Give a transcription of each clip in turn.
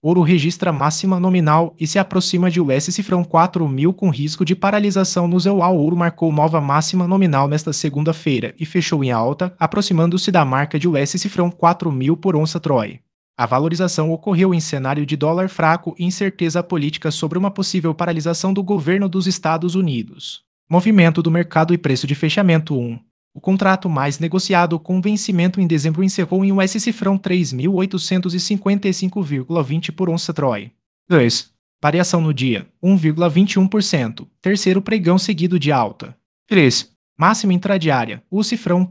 Ouro registra máxima nominal e se aproxima de US cifrão 4.000 com risco de paralisação no ZEUA. O ouro marcou nova máxima nominal nesta segunda-feira e fechou em alta, aproximando-se da marca de US cifrão 4.000 por onça Troy. A valorização ocorreu em cenário de dólar fraco e incerteza política sobre uma possível paralisação do governo dos Estados Unidos. Movimento do mercado e preço de fechamento 1. O contrato mais negociado com vencimento em dezembro encerrou em US cifrão 3.855,20 por onça Troy. 2. Variação no dia, 1,21%, terceiro pregão seguido de alta. 3. Máxima intradiária, o cifrão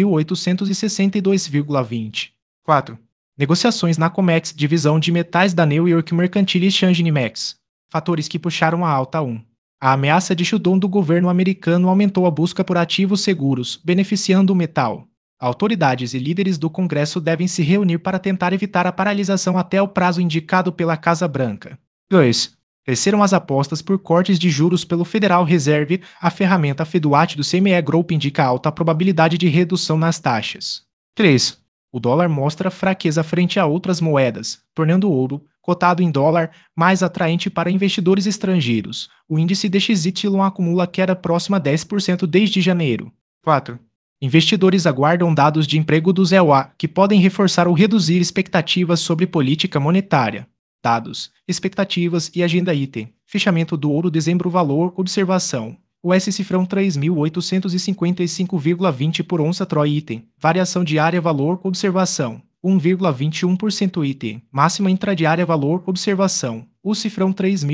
3.862,20. 4. Negociações na COMEX, divisão de metais da New York Mercantile Exchange NYMEX. Fatores que puxaram a alta 1. A ameaça de shutdown do governo americano aumentou a busca por ativos seguros, beneficiando o metal. Autoridades e líderes do Congresso devem se reunir para tentar evitar a paralisação até o prazo indicado pela Casa Branca. 2. Cresceram as apostas por cortes de juros pelo Federal Reserve. A ferramenta FEDWAT do CME Group indica alta probabilidade de redução nas taxas. 3. O dólar mostra fraqueza frente a outras moedas, tornando o ouro, cotado em dólar, mais atraente para investidores estrangeiros. O índice DXY acumula queda próxima a 10% desde janeiro. 4. Investidores aguardam dados de emprego do ZEUA, que podem reforçar ou reduzir expectativas sobre política monetária. Dados, expectativas e agenda item. Fechamento do ouro dezembro. Valor, observação. US cifrão 3.855,20 por onça Troy. Item. Variação diária. Valor, observação. 1,21% item. Máxima intradiária. Valor, observação. O cifrão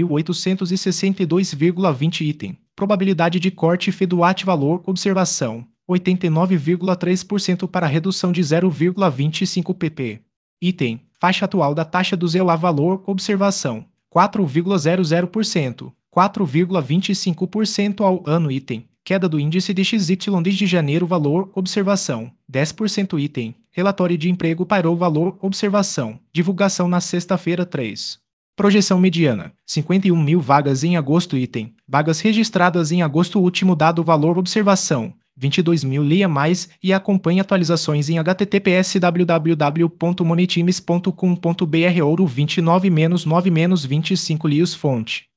3.862,20 item. Probabilidade de corte FEDWAT. Valor, observação. 89,3% para redução de 0,25 pp. Item. Faixa atual da taxa do ZEUA. Valor, observação. 4,00%. 4,25% ao ano. Item. Queda do índice DXY desde janeiro. Valor, observação. 10% item. Relatório de emprego pairou. Valor, observação. Divulgação na sexta-feira 3. Projeção mediana. 51.000 vagas em agosto. Item. Vagas registradas em agosto. Último dado. Valor, observação. 22.000. Leia mais e acompanhe atualizações em https www.monetimes.com.br. Ouro 29-9-25 Lios fonte.